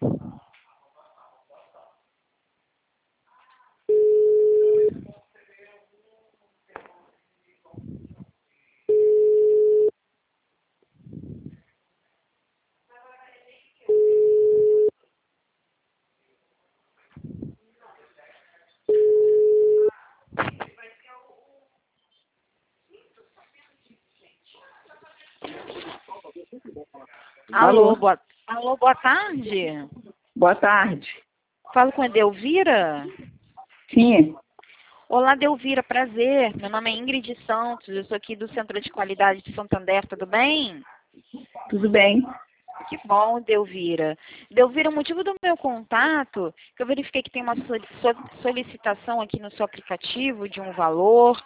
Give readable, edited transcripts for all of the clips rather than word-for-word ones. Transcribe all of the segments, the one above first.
Alô? Alô, boa tarde. Boa tarde. Falo com a Delvira? Sim, Olá, Delvira, prazer. Meu nome é Ingrid Santos, eu sou aqui do Centro de Qualidade de Santander, tudo bem? tudo bem? Que bom, Delvira. Delvira, o motivo do meu contato, que eu verifiquei que tem uma solicitação aqui no seu aplicativo de um valor,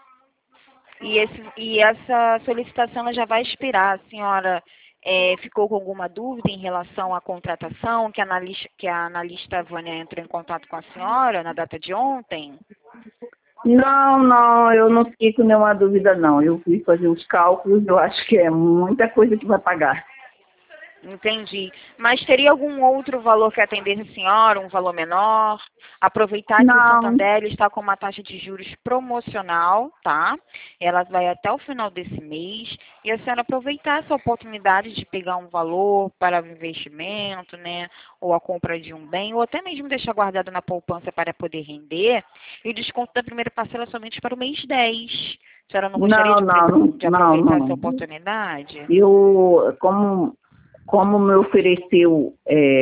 e essa solicitação ela já vai expirar. A senhora ficou com alguma dúvida em relação à contratação, que a analista Vânia entrou em contato com a senhora na data de ontem? Não, eu não fiquei com nenhuma dúvida, não. Eu fui fazer os cálculos, eu acho que é muita coisa que vai pagar. Entendi. Mas teria algum outro valor que atendesse a senhora, um valor menor? Aproveitar que o Não, Santander está com uma taxa de juros promocional, tá? Ela vai até o final desse mês. E a senhora aproveitar essa oportunidade de pegar um valor para o investimento, né? Ou a compra de um bem, ou até mesmo deixar guardado na poupança para poder render. E o desconto da primeira parcela somente para o mês 10. A senhora não gostaria de aproveitar essa não. oportunidade? Eu, como me ofereceu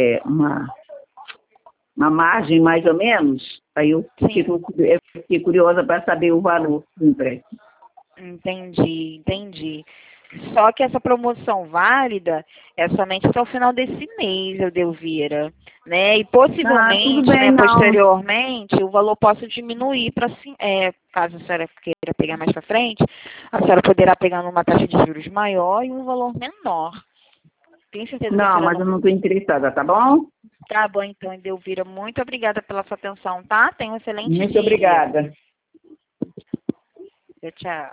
uma margem mais ou menos, aí Sim. eu fiquei curiosa para saber o valor do empréstimo. Entendi. Só que essa promoção válida é somente até o final desse mês, Delvira, né? E Ah, tudo possivelmente, bem, né, não. posteriormente, o valor possa diminuir para, caso a senhora queira pegar mais para frente, a senhora poderá pegar numa taxa de juros maior e um valor menor. Tenho certeza que a Não, senhora mas eu não... não estou interessada, tá bom? Tá bom, então, Delvira. Muito obrigada pela sua atenção, tá? Tenha um excelente Muito dia. obrigada. Tchau.